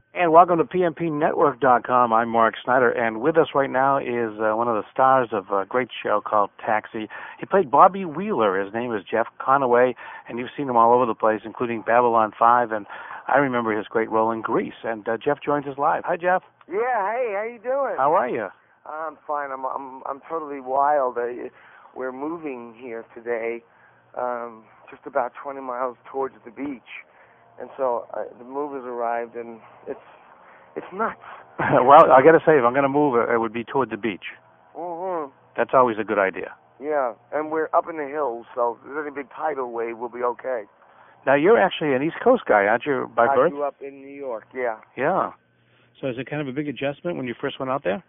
And welcome to PMPNetwork.com. I'm Mark Snyder, and with us right now is one of the stars of a great show called Taxi. He played Bobby Wheeler. His name is Jeff Conaway, and you've seen him all over the place, including Babylon 5, and I remember his great role in Grease. And Jeff joins us live. Hi, Jeff. Yeah, hey, how you doing? How are you? I'm fine. I'm totally wild. We're moving here today, just about 20 miles towards the beach. And so the move has arrived, and it's nuts. Well, I got to say, if I'm going to move, it would be toward the beach. Mm-hmm. That's always a good idea. Yeah, and we're up in the hills, so if there's any big tidal wave, we'll be okay. Now, you're actually an East Coast guy, aren't you, by birth? I grew up in New York, yeah. Yeah. So is it kind of a big adjustment when you first went out there?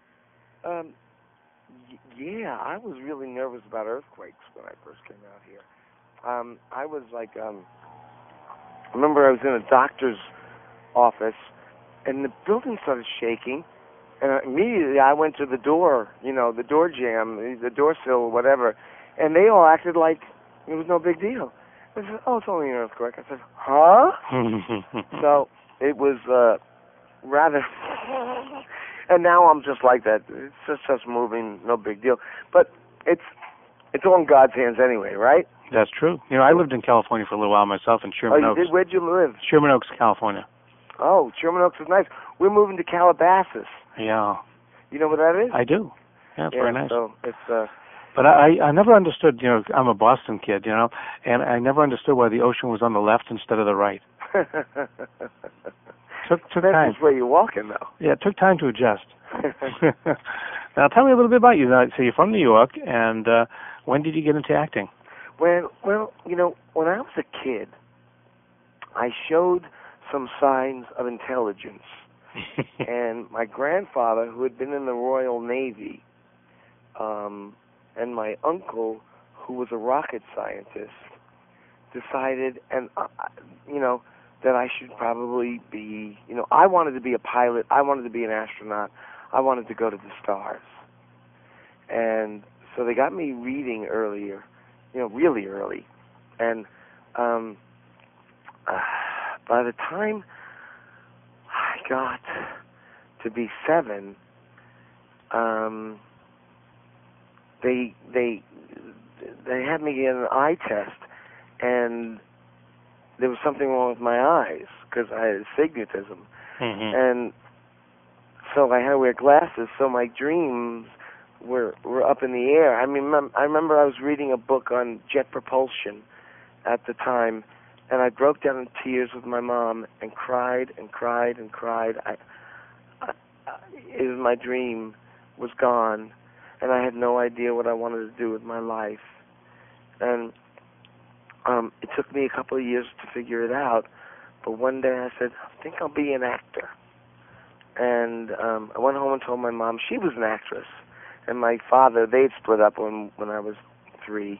Yeah, I was really nervous about earthquakes when I first came out here. I was like... I remember I was in a doctor's office, and the building started shaking, and immediately I went to the door, the door jamb, the door sill, whatever, and they all acted like it was no big deal. I said, oh, it's only an earthquake. I said, huh? So it was rather... And now I'm just like that. It's just moving, no big deal. But it's all in God's hands anyway, right? That's true. I lived in California for a little while myself in Sherman Oaks. Oh, you did? Where'd you live? Sherman Oaks, California. Oh, Sherman Oaks is nice. We're moving to Calabasas. Yeah. You know what that is? I do. Yeah, it's very nice. So it's... But I never understood, I'm a Boston kid, and I never understood why the ocean was on the left instead of the right. Took time. That's where you're walking, though. Yeah, it took time to adjust. Now, tell me a little bit about you. So you're from New York, and when did you get into acting? Well, when I was a kid, I showed some signs of intelligence. And my grandfather, who had been in the Royal Navy, and my uncle, who was a rocket scientist, decided, that I should probably be, I wanted to be a pilot, I wanted to be an astronaut, I wanted to go to the stars. And so they got me reading earlier, really early. And by the time I got to be 7, they had me get an eye test, and there was something wrong with my eyes because I had astigmatism. Mm-hmm. And so I had to wear glasses, so my dreams were up in the air. I remember I was reading a book on jet propulsion at the time, and I broke down in tears with my mom and cried and cried and cried. My dream was gone, and I had no idea what I wanted to do with my life. And it took me a couple of years to figure it out, but one day I said, I think I'll be an actor. And I went home and told my mom she was an actress. And my father, they'd split up when I was 3.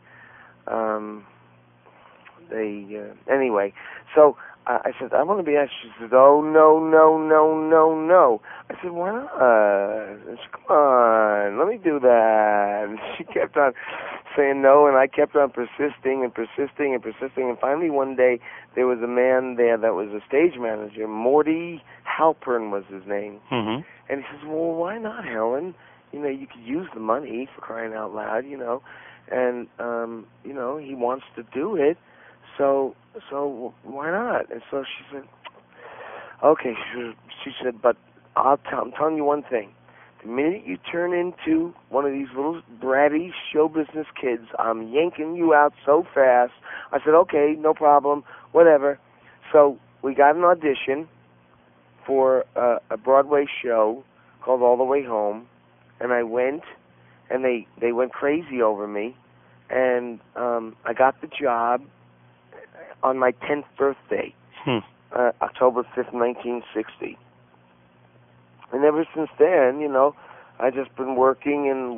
Anyway, so I said, I want to be an actress. She said, oh, no. I said, why not? She said, come on, let me do that. And she kept on saying no, and I kept on persisting. And finally one day, there was a man there that was a stage manager. Morty Halpern was his name. Mm-hmm. And he says, well, why not, Helen? You could use the money, for crying out loud, And, he wants to do it, so why not? And so she said, okay. She said, but I'm telling you one thing. The minute you turn into one of these little bratty show business kids, I'm yanking you out so fast. I said, okay, no problem, whatever. So we got an audition for a Broadway show called All the Way Home, and I went, and they went crazy over me, and I got the job on my 10th birthday, October 5th, 1960. And ever since then, I just been working, and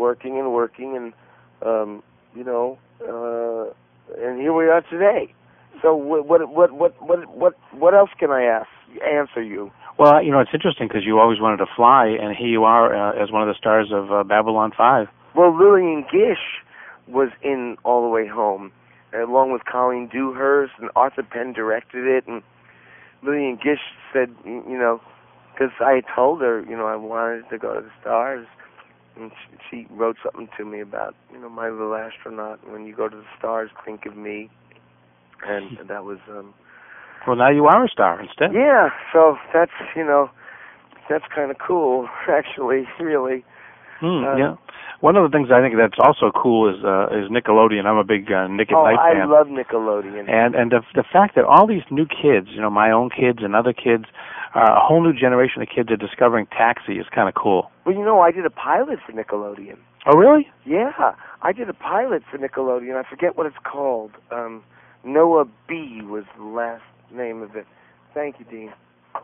and here we are today. So what else can I answer you? Well, it's interesting because you always wanted to fly, and here you are as one of the stars of Babylon 5. Well, Lillian Gish was in All the Way Home, along with Colleen Dewhurst, and Arthur Penn directed it, and Lillian Gish said, because I had told her, I wanted to go to the stars, and she wrote something to me about, my little astronaut. When you go to the stars, think of me, and that was. Well, now you are a star instead. Yeah, so that's that's kind of cool, actually, really. Yeah. One of the things I think that's also cool is Nickelodeon. I'm a big Nick at Night fan. I love Nickelodeon. And the fact that all these new kids, my own kids and other kids, a whole new generation of kids are discovering Taxi is kind of cool. Well, I did a pilot for Nickelodeon. Oh, really? Yeah, I did a pilot for Nickelodeon. I forget what it's called. Noah B. was the last name of it. Thank you, Dean.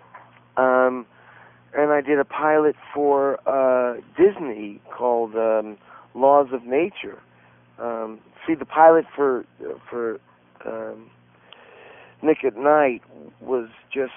And I did a pilot for Disney called Laws of Nature. See, the pilot for Nick at Night was just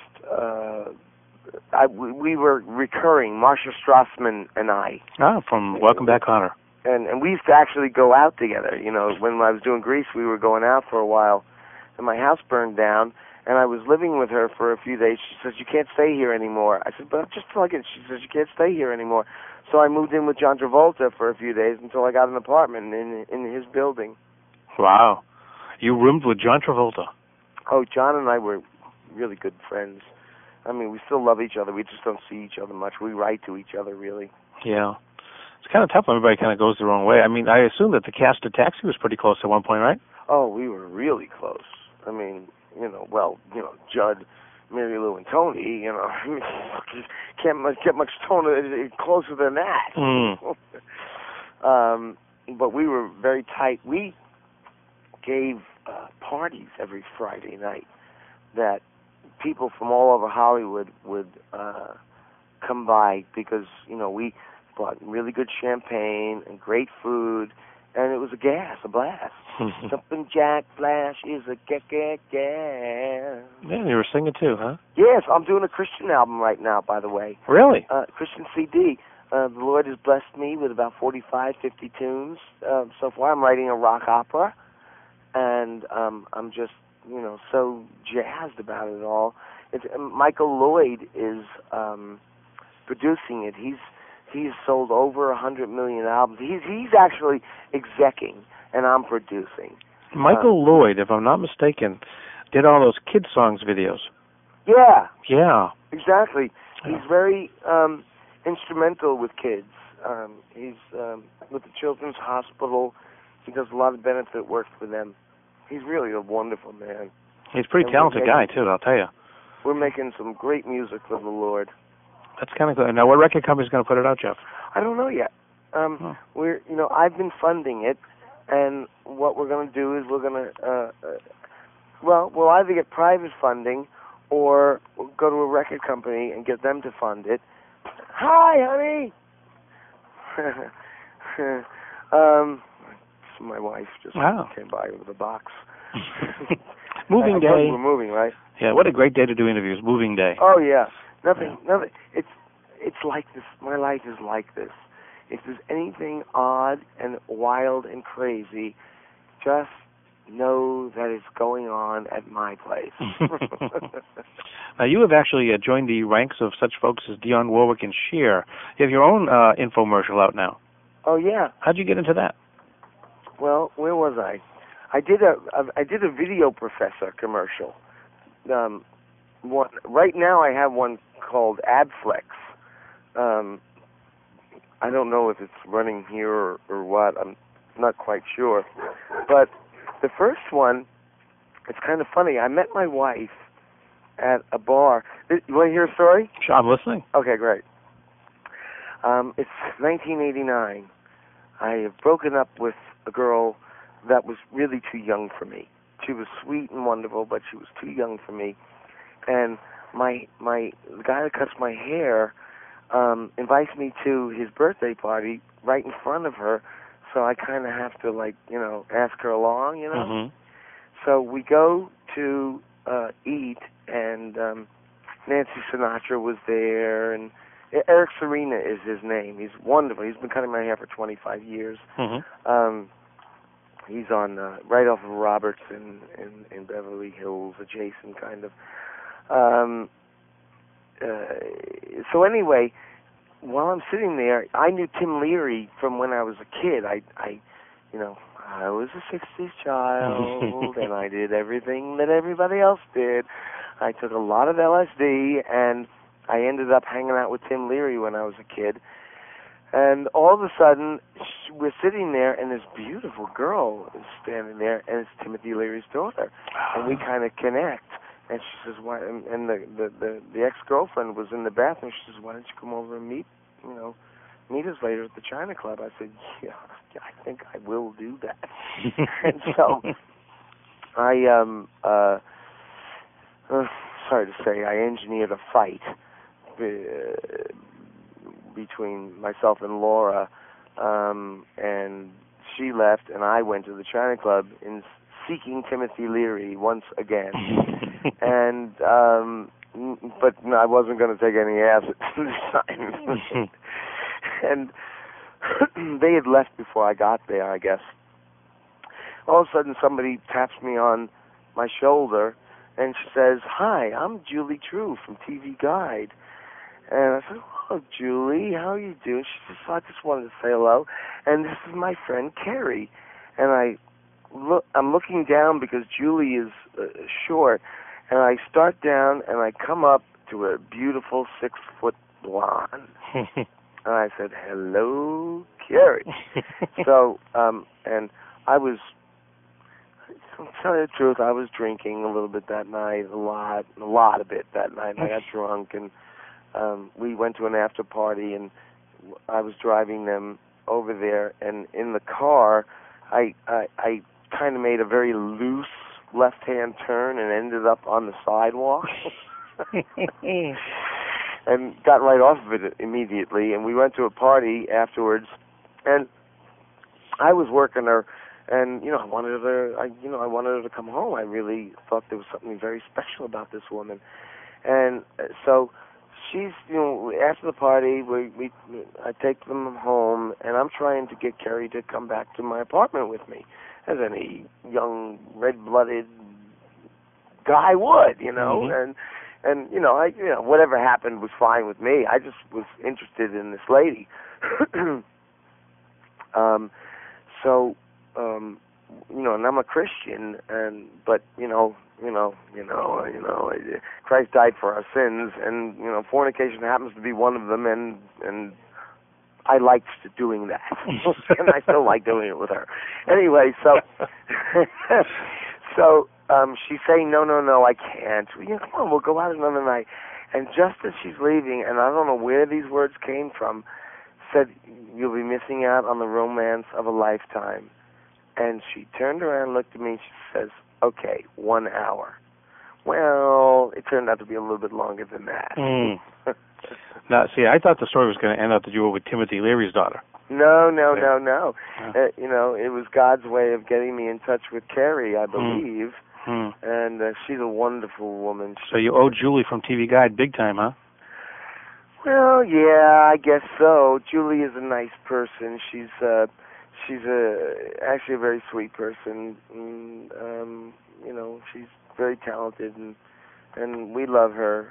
we were recurring, Marcia Strassman and I. From Welcome Back, Kotter. And we used to actually go out together. When I was doing Grease, we were going out for a while, and my house burned down. And I was living with her for a few days. She says, "You can't stay here anymore." I said, "But I'm just plugging." She says, "You can't stay here anymore." So I moved in with John Travolta for a few days until I got an apartment in his building. Wow. You roomed with John Travolta. Oh, John and I were really good friends. I mean, we still love each other. We just don't see each other much. We write to each other, really. Yeah. It's kind of tough when everybody kind of goes their own way. I mean, I assume that the cast of Taxi was pretty close at one point, right? Oh, we were really close. I mean, Judd, Mary Lou, and Tony, can't get much closer than that. But we were very tight. We gave parties every Friday night that people from all over Hollywood would come by because, we brought really good champagne and great food, and it was a blast. Jumping Jack Flash is a gas. Yeah, you were singing too, huh? Yes, I'm doing a Christian album right now, by the way. Really? Christian CD. The Lord has blessed me with about 45, 50 tunes. So far, I'm writing a rock opera, and I'm just, so jazzed about it all. Michael Lloyd is producing it. He's sold over 100 million albums. He's actually execing, and I'm producing. Michael Lloyd, if I'm not mistaken, did all those kid songs videos. Yeah. Yeah. Exactly. Yeah. He's very instrumental with kids. He's with the Children's Hospital. He does a lot of benefit work for them. He's really a wonderful man. He's a pretty talented guy, too, I'll tell you. We're making some great music for the Lord. That's kind of good. Now, what record company's going to put it out, Jeff? I don't know yet. We're, I've been funding it, and what we're going to do is we're going to, we'll either get private funding or we'll go to a record company and get them to fund it. Hi, honey. My wife just came by with a box. Moving day. We're moving, right? Yeah. What a great day to do interviews. Moving day. Oh yeah. Nothing. It's like this. My life is like this. If there's anything odd and wild and crazy, just know that it's going on at my place. Now, you have actually joined the ranks of such folks as Dionne Warwick and Cher. You have your own infomercial out now. Oh yeah. How'd you get into that? Well, where was I? I did a Video Professor commercial. Right now I have one called Abflex. I don't know if it's running here or what. I'm not quite sure. But the first one, it's kind of funny. I met my wife at a bar. You want to hear a story? Sure, I'm listening. Okay, great. It's 1989. I have broken up with a girl that was really too young for me. She was sweet and wonderful, but she was too young for me. And the guy that cuts my hair invites me to his birthday party right in front of her, so I kind of have to ask her along, Mm-hmm. So we go to eat, and Nancy Sinatra was there, and Eric Serena is his name. He's wonderful. He's been cutting my hair for 25 years. Mm-hmm. He's on right off of Roberts in Beverly Hills, adjacent kind of. so anyway, while I'm sitting there, I knew Tim Leary from when I was a kid. I was a 60s child, and I did everything that everybody else did. I took a lot of LSD, and I ended up hanging out with Tim Leary when I was a kid. And all of a sudden, we're sitting there, and this beautiful girl is standing there, and it's Timothy Leary's daughter. And we kind of connect. And she says, "Why?" And the ex-girlfriend was in the bathroom. She says, "Why don't you come over and meet us later at the China Club?" I said, "Yeah, I think I will do that." And so I, sorry to say, I engineered a fight between myself and Laura, and she left, and I went to the China Club in seeking Timothy Leary once again. And but no, I wasn't going to take any acid this time. And they had left before I got there, I guess. All of a sudden, somebody taps me on my shoulder, and she says, "Hi, I'm Julie True from TV Guide." And I said, "Oh, Julie, how are you doing?" She says, "I just wanted to say hello, and this is my friend Carrie." And I'm looking down because Julie is short, and I start down, and I come up to a beautiful 6-foot blonde. And I said, "Hello, Carrie." So, and I was, to tell you the truth, I was drinking a little bit that night, a lot of it that night. I got drunk, and we went to an after party, and I was driving them over there, and in the car, I kind of made a very loose left-hand turn and ended up on the sidewalk. And got right off of it immediately, and we went to a party afterwards, and I was working her, and I wanted her to come home. I really thought there was something very special about this woman, and so she's, after the party, I take them home, and I'm trying to get Carrie to come back to my apartment with me, as any young red-blooded guy would, Mm-hmm. And whatever happened was fine with me. I just was interested in this lady. And I'm a Christian, but Christ died for our sins, and fornication happens to be one of them, and I liked doing that, and I still like doing it with her. Anyway, so she's saying, no, I can't. Come on, we'll go out another night. And just as she's leaving, and I don't know where these words came from, said, "You'll be missing out on the romance of a lifetime." And she turned around, looked at me, and she says, "Okay, 1 hour." Well, it turned out to be a little bit longer than that. Mm. Now, see, I thought the story was going to end up that you were with Timothy Leary's daughter. No. Yeah. It was God's way of getting me in touch with Carrie, I believe. And she's a wonderful woman. So you owe Julie from TV Guide big time, huh? Well, yeah, I guess so. Julie is a nice person. She's actually a very sweet person. And, she's very talented, and we love her.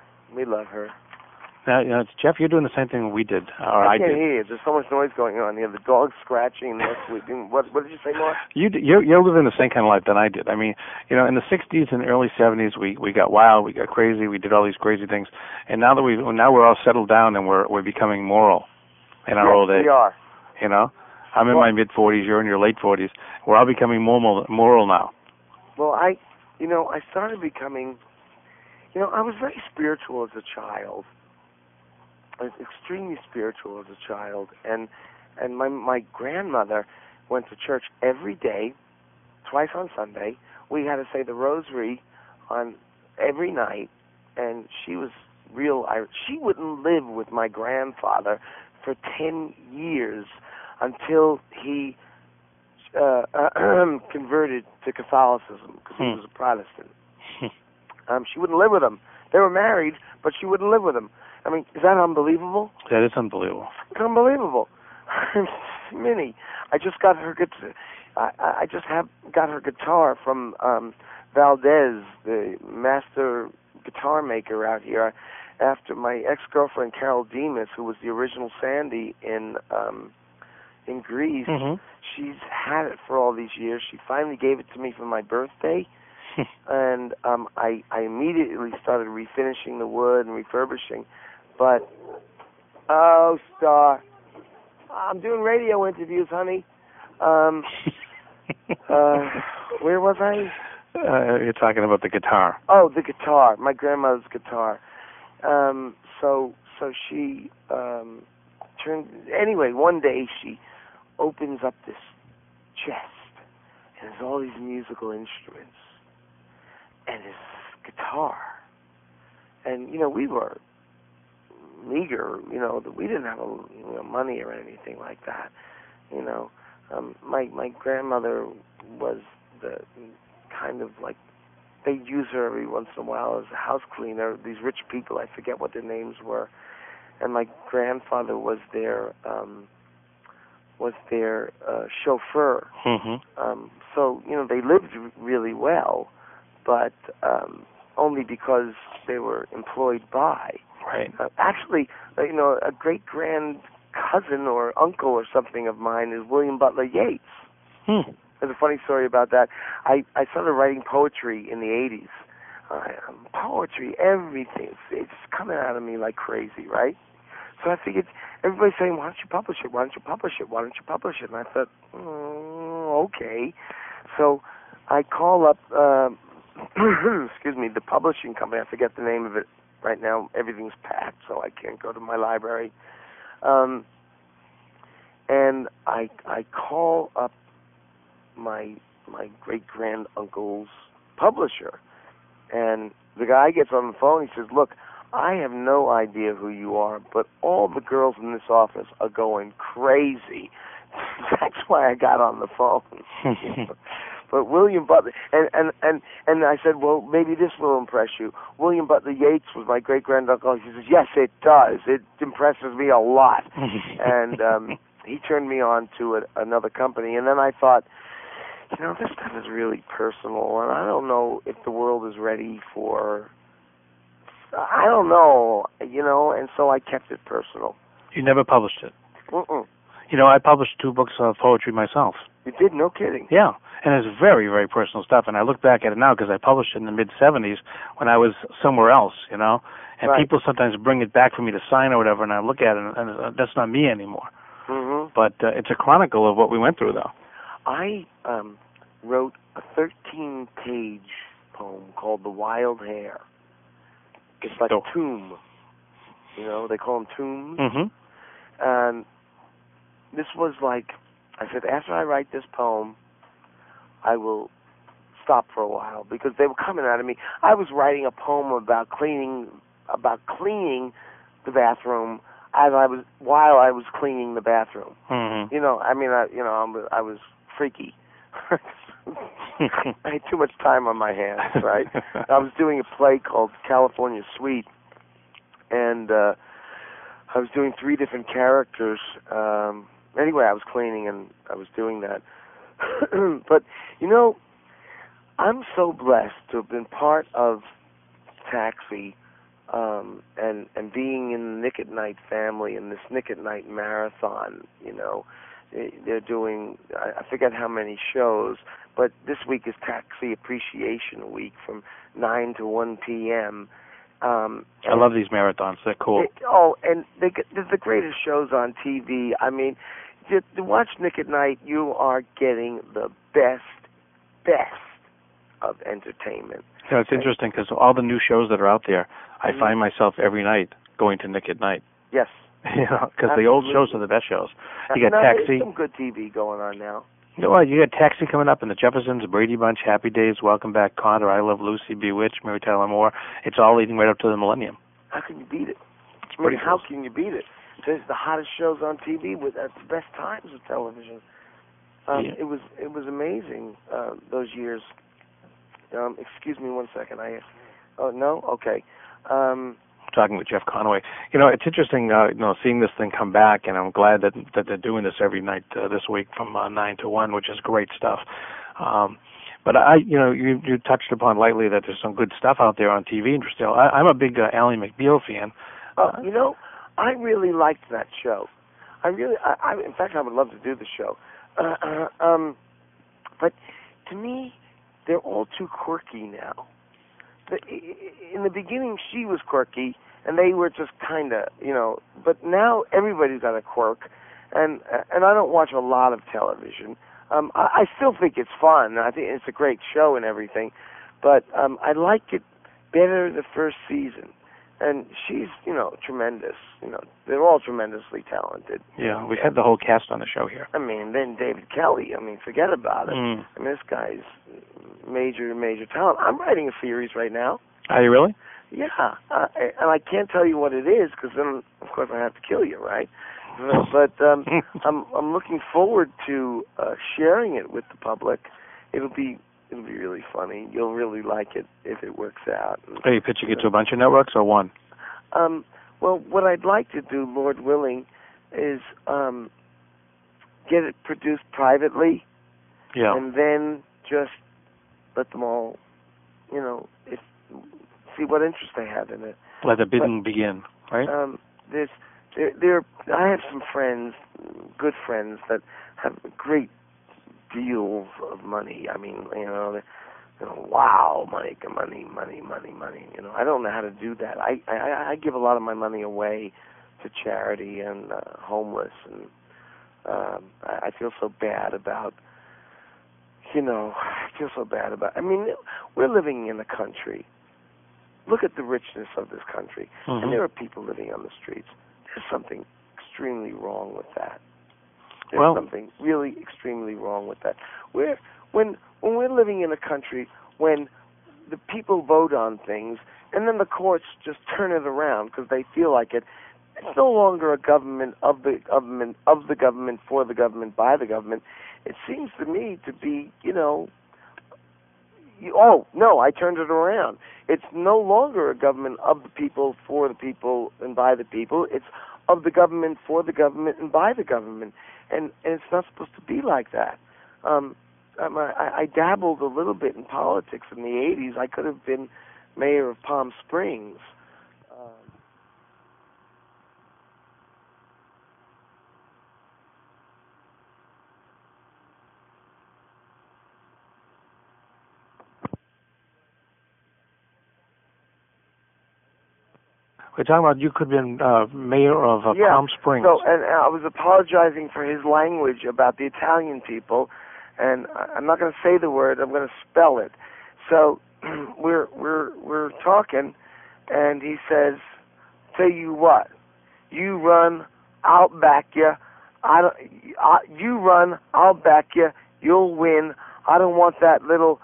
Now, Jeff, you're doing the same thing we did, or I did. I can't hear you. There's so much noise going on here. The dog's scratching. What did you say, Mark? You're living the same kind of life that I did. I mean, in the 60s and early 70s, we got wild, we got crazy, we did all these crazy things, and now we're all settled down and we're becoming moral in our old age. We are. I'm in my mid 40s. You're in your late 40s. We're all becoming moral now. Well, I started becoming. I was very spiritual as a child. I was extremely spiritual as a child, and my grandmother went to church every day, twice on Sunday. We had to say the rosary on every night, and she was real Irish. She wouldn't live with my grandfather for 10 years until he converted to Catholicism, because he was a Protestant. She wouldn't live with him. They were married, but she wouldn't live with him. I mean, is that unbelievable? That is unbelievable. It's unbelievable. Minnie, I just got her guitar. I just got her guitar from Valdez, the master guitar maker out here, after my ex-girlfriend Carol Demas, who was the original Sandy in Grease. Mm-hmm. She's had it for all these years. She finally gave it to me for my birthday, and I immediately started refinishing the wood and refurbishing. But oh, Star, I'm doing radio interviews, honey. Where was I? You're talking about the guitar. Oh, the guitar, my grandmother's guitar. So she turned. Anyway, one day she opens up this chest, and there's all these musical instruments, and this guitar. And we were meager. We didn't have money or anything like that. My grandmother was the kind of like, they'd use her every once in a while as a house cleaner. These rich people, I forget what their names were, and my grandfather was their chauffeur. Mm-hmm. So they lived really well, but only because they were employed by. Right. Actually, a great grand cousin or uncle or something of mine is William Butler Yeats. There's a funny story about that. I started writing poetry in the 80s. Poetry, everything. It's coming out of me like crazy, right? So I figured, everybody's saying, why don't you publish it? Why don't you publish it? Why don't you publish it? And I thought, okay. So I call up, excuse me, the publishing company. I forget the name of it right now. Everything's packed, so I can't go to my library. And I call up my great grand uncle's publisher, and the guy gets on the phone. He says, "Look, I have no idea who you are, but all the girls in this office are going crazy." That's why I got on the phone. But William Butler, and I said, well, maybe this will impress you. William Butler Yeats was my great grand uncle. He says, yes, it does. It impresses me a lot. And he turned me on to another company, and then I thought, this stuff is really personal, and I don't know if the world is ready for, I don't know, and so I kept it personal. You never published it? Mm-mm. I published 2 books of poetry myself. You did? No kidding. Yeah, and it's very, very personal stuff, and I look back at it now because I published it in the mid-'70s when I was somewhere else, and right. People sometimes bring it back for me to sign or whatever, and I look at it, and that's not me anymore. Mm-hmm. But it's a chronicle of what we went through, though. I wrote a 13-page poem called The Wild Hare. It's like a tomb. They call them tombs. Mm-hmm. And this was like, I said, after I write this poem, I will stop for a while, because they were coming out of me. I was writing a poem about cleaning the bathroom while I was cleaning the bathroom. Mm-hmm. I was freaky. I had too much time on my hands, right? I was doing a play called California Suite, and I was doing 3 different characters. Anyway, I was cleaning and I was doing that. But, I'm so blessed to have been part of Taxi, and being in the Nick at Night family and this Nick at Night marathon. They're doing, I forget how many shows, but this week is Taxi Appreciation Week from 9 to 1 p.m. I love these marathons. They're cool. And they're the greatest shows on TV. I mean, to watch Nick at Night, you are getting the best of entertainment. It's interesting because all the new shows that are out there, I find myself every night going to Nick at Night. Yes. Because the old shows are the best shows. You got Taxi. There's some good TV going on now. You know what? You got Taxi coming up, and the Jeffersons, Brady Bunch, Happy Days, Welcome Back, Kotter, I Love Lucy, Bewitched, Mary Tyler Moore. It's all leading right up to the millennium. How can you beat it? How can you beat it? There's the hottest shows on TV at the best times of television. It was amazing those years. Excuse me 1 second. No? Okay. Talking with Jeff Conaway. It's interesting, seeing this thing come back, and I'm glad that they're doing this every night this week from 9 to 1, which is great stuff. But you touched upon lightly that there's some good stuff out there on TV. Still, I'm a big Ally McBeal fan. I really liked that show. In fact, I would love to do the show. But to me, they're all too quirky now. In the beginning, she was quirky, and they were just kind of, But now everybody's got a quirk, and I don't watch a lot of television. I still think it's fun. I think it's a great show and everything, but I like it better the first season. And she's, tremendous. They're all tremendously talented. Yeah, we had the whole cast on the show here. I mean, then David Kelly. I mean, forget about it. I mean, this guy's major talent. I'm writing a series right now. Are you really? Yeah, and I can't tell you what it is because then, of course, I have to kill you, right? But I'm looking forward to sharing it with the public. It'll be really funny. You'll really like it if it works out. Are you pitching it to a bunch of networks or one? Well, what I'd like to do, Lord willing, is get it produced privately, and then just let them all, see what interest they have in it. Let the bidding begin, right? I have some friends, good friends, that have great deals of money. I mean, wow, money. I don't know how to do that. I give a lot of my money away to charity and homeless, and I feel so bad about. I mean, we're living in a country. Look at the richness of this country, and there are people living on the streets. There's something extremely wrong with that. There's something really extremely wrong with that. When we're living in a country when the people vote on things and then the courts just turn it around because they feel like it, it's no longer a government of the government, for the government, by the government. It seems to me to be, oh, no, I turned it around. It's no longer a government of the people, for the people, and by the people. It's of the government, for the government, and by the government. And it's not supposed to be like that. I dabbled a little bit in politics in the 80s. I could have been mayor of Palm Springs. We're talking about you could have been mayor of Palm Springs. So, and I was apologizing for his language about the Italian people, and I'm not going to say the word. I'm going to spell it. So we're talking, and he says, "Tell you what, you run, I'll back you. You run, I'll back you. You'll win. I don't want that little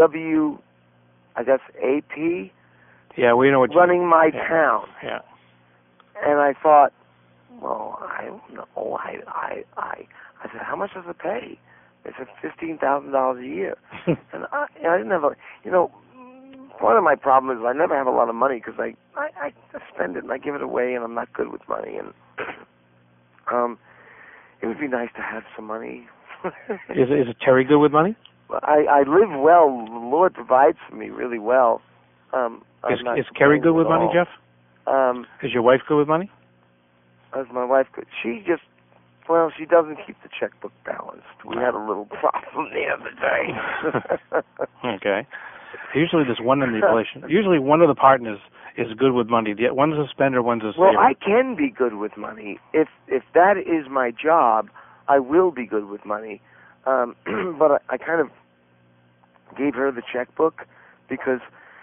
AP." Yeah, we know what running my town. Yeah. And I thought, well, I don't know. I said, how much does it pay? They said $15,000 a year. And I didn't have part of my problem is I never have a lot of money because I spend it and I give it away and I'm not good with money. And it would be nice to have some money. Is Terry good with money? I live well. The Lord provides for me really well. Is Kerry good with money, Jeff? Is your wife good with money? Is my wife good? She doesn't keep the checkbook balanced. We had a little problem the other day. Okay. Usually there's one in the relation. Usually one of the partners is good with money. One's a spender, one's a saver. Well, I can be good with money. If that is my job, I will be good with money. But I kind of gave her the checkbook because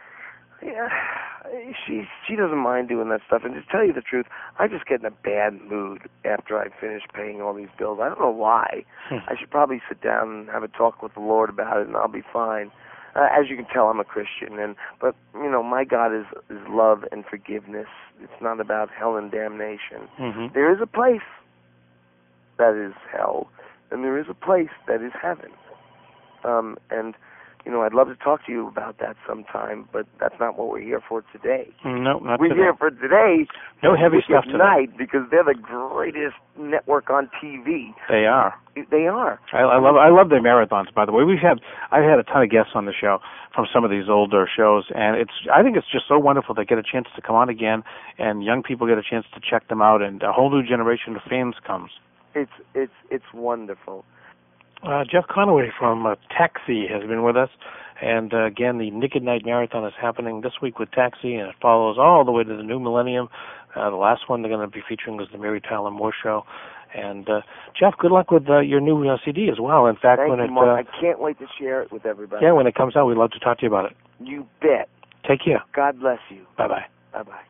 she doesn't mind doing that stuff. And to tell you the truth, I just get in a bad mood after I finish paying all these bills. I don't know why. I should probably sit down and have a talk with the Lord about it, and I'll be fine. As you can tell, I'm a Christian, but my God is love and forgiveness. It's not about hell and damnation. Mm-hmm. There is a place that is hell, and there is a place that is heaven. And I'd love to talk to you about that sometime, but that's not what we're here for today. No, not we're today. Here for today. No heavy stuff today. Because they're the greatest network on TV. They are. They are. I love their marathons. By the way, I've had a ton of guests on the show from some of these older shows, and I think it's just so wonderful to get a chance to come on again, and young people get a chance to check them out, and a whole new generation of fans comes. It's wonderful. Jeff Conaway from Taxi has been with us, and again, the Naked Night Marathon is happening this week with Taxi, and it follows all the way to the new millennium. The last one they're going to be featuring was the Mary Tyler Moore Show. And Jeff, good luck with your new CD as well. In fact, Thank you, Mark. I can't wait to share it with everybody. Yeah, when it comes out, we'd love to talk to you about it. You bet. Take care. God bless you. Bye-bye. Bye-bye.